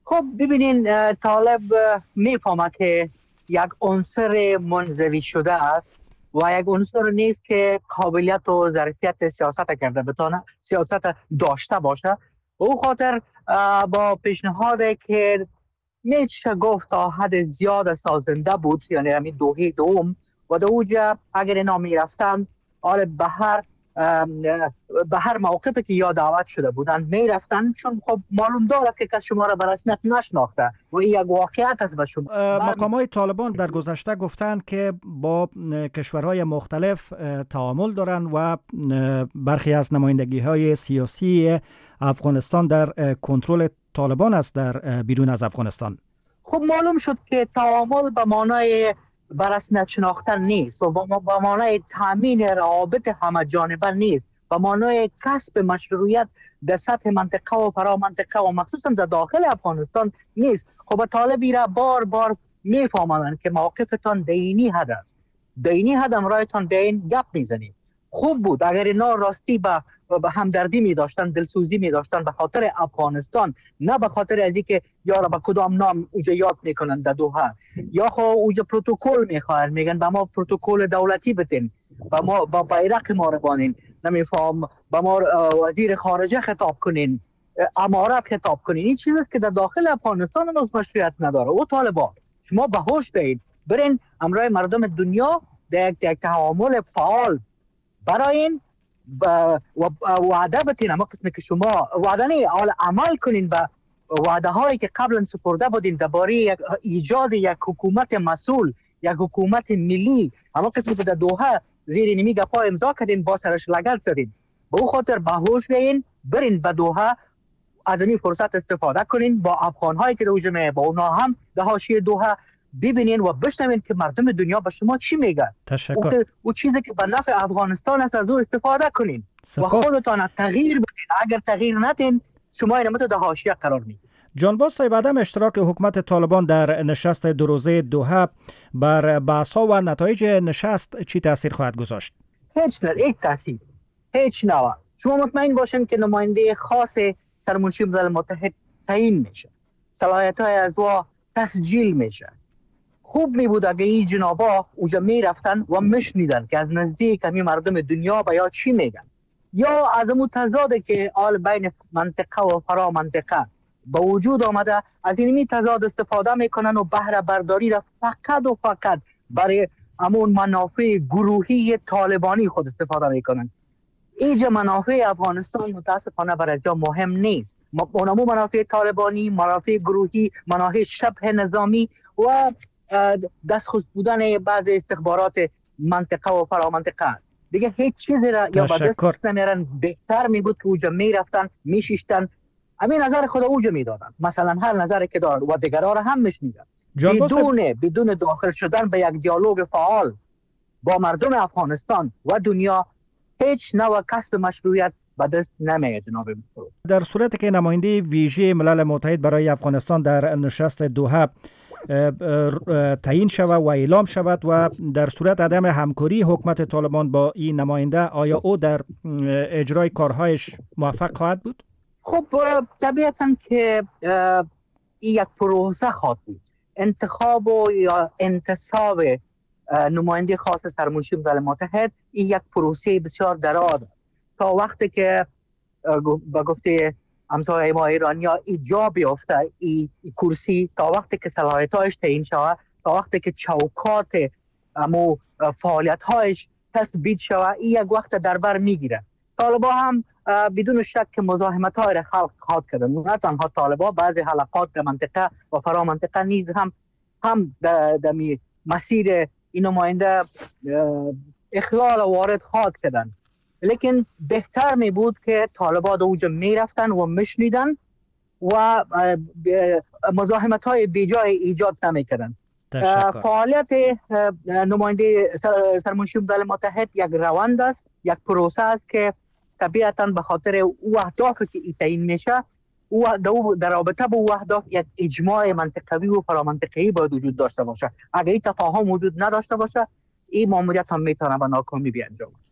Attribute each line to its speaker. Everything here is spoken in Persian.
Speaker 1: خب ببینین طالب میفهمه که یک عنصر منزوی شده است و یک عنصر نیست که قابلیت و ظرفیت سیاست کرده بتونه سیاست داشته باشه. او خاطر با پیشنهاد که میشه گفت تا حد زیاد سازنده بود، یعنی همین دوحه دوم و در اوجه اگر اینا میرفتن آره به هر موقعی که یا دعوت شده بودن میرفتن، چون خب معلوم دار است که کس شما را به رسمیت نشناخته و این یک واقعیت است به شما.
Speaker 2: مقامات طالبان در گذشته گفتند که با کشورهای مختلف تعامل دارند و برخی از نمایندگی‌های سیاسی افغانستان در کنترل طالبان است در بیرون از افغانستان.
Speaker 1: خب معلوم شد که تعامل به معنای به رسمیت شناختن نیست و به معنای تامین روابط همه جانبه نیست، به معنای کسب مشروعیت در سطح منطقه و فرا منطقه و مخصوصا در داخل افغانستان نیست. خب طالبی را بار بار میفهمانند که موقفتان دینی حد است، دینی حد امرایتان بین گپ میزنید. خوب بود اگر اینا راستی به همدردی می داشتن، دلسوزی می داشتن به خاطر افغانستان، نه به خاطر از اینکه یارا به کدام نام اوجا یاد میکنن در دوحه، یا خو اوجا پروتکل میخواهن میگن با ما پروتکل دولتی بتین، با ما با بیرق ما رو بانین، نمیفهم با ما وزیر خارجه خطاب کنین، امارات خطاب کنین. این چیزی است که در داخل افغانستان هنوز مشروعیت نداره. و طالبان شما به هوش بید، برین امرای مردم دنیا در یک تعامل فعال براین وعده بتین. اما قسمی که شما وعده نه عمل کنین به وعده هایی که قبلا سپرده بودین درباره ایجاد یک حکومت مسئول، یک حکومت ملی. اما قسمی که در دوحه زیر نمی گپا امضا کردین با سرش لگد زدین. به او خاطر باهوش بیاین، برین به دوحه از این فرصت استفاده کنین، با افغان هایی که در با اونا هم در حاشیه دوحه ببینین و بشنوین که مردم دنیا به شما چی میگن.
Speaker 2: تشکر.
Speaker 1: او چیزی که به نفع افغانستان است از او استفاده کنین و خودتان تغییر بدین. اگر تغییر ندین شما اینم در حاشیه قرار میگیرید.
Speaker 2: جانباز صاحب، عدم اشتراک حکومت طالبان در نشست دو روزه دوحه بر بحث‌ها و نتایج نشست چی تاثیر خواهد گذاشت؟
Speaker 1: هیچ تاثیر، هیچ نوع. شما مطمئن باشین که نماینده خاص سرمنشی ملل متحد تعیین میشه، صلاحیت‌های از او تسجیل میشه. خوب می بود اگه این جنابا اوجا می رفتن و مشنیدن که از نزدیک همین مردم دنیا با یا چی میگن، یا از امو تضاده که آل بین منطقه و فرا منطقه با وجود آمده از این تضاد استفاده میکنن و بهره برداری را فقط و فقط برای امون منافع گروهی طالبانی خود استفاده میکنن. اینجا منافع افغانستان متاسفانه برای جا مهم نیست. اونمو منافع طالبانی، منافع گروهی، منافع شبه نظامی و دستخوش بودن بعض استخبارات منطقه و فرا منطقه است. دیگه هیچ چیزی را یا به دست نمیرن. بهتر می بود که اوجا می رفتن می شیشتن، همین نظر خود اوجا می دادن، مثلا هر نظری که دارن و دیگرها را هم میشنیدن، بدون داخل شدن به یک دیالوگ فعال با مردم افغانستان و دنیا هیچ نوع کسب مشروعیت به دست نمیاد. جناب مصطفی،
Speaker 2: در صورتی که نماینده ویژه ملل متحد برای افغانستان در نشست دوحه تعیین شود و اعلام شود و در صورت عدم همکاری حکومت طالبان با این نماینده، آیا او در اجرای کارهایش موفق خواهد بود؟
Speaker 1: خب طبیعتاً که این یک پروسه خواهد بود. انتخاب و یا انتصاب نماینده خاص سرمنشی ملل متحد این یک پروسه بسیار دراز است. تا وقتی که با گفته همسایه ما ایرانیا ایجا بیافته این کرسی، تا وقتی که صلاحیت‌هایش تعیین شود، تا وقتی که چوکات فعالیت‌هایش تثبیت شود، این یک وقت در بر میگیره. طالبان هم بدون شک که مزاحمت‌های را خلق خواهد کردن. نه تنها طالبان، بعضی حلقات در منطقه و فرا منطقه نیز هم در مسیر این نماینده اخلال وارد خواهد کردن. لیکن بهتر می بود که طالبان اوجا می رفتن و مشنیدن و مزاحمت های بیجای ایجاد نمی کردن. فعالیت نماینده سرمنشی ملل متحد یک روند است، یک پروسه است که طبیعتاً به خاطر او اهدافی که تعیین میشه، او در رابطه با او اهداف یک اجماع منطقوی و فرامنطقه‌ای باید وجود داشته باشه. اگر این تفاهم وجود نداشته باشه، این ماموریت هم میتونه به ناکامی بیانجامد.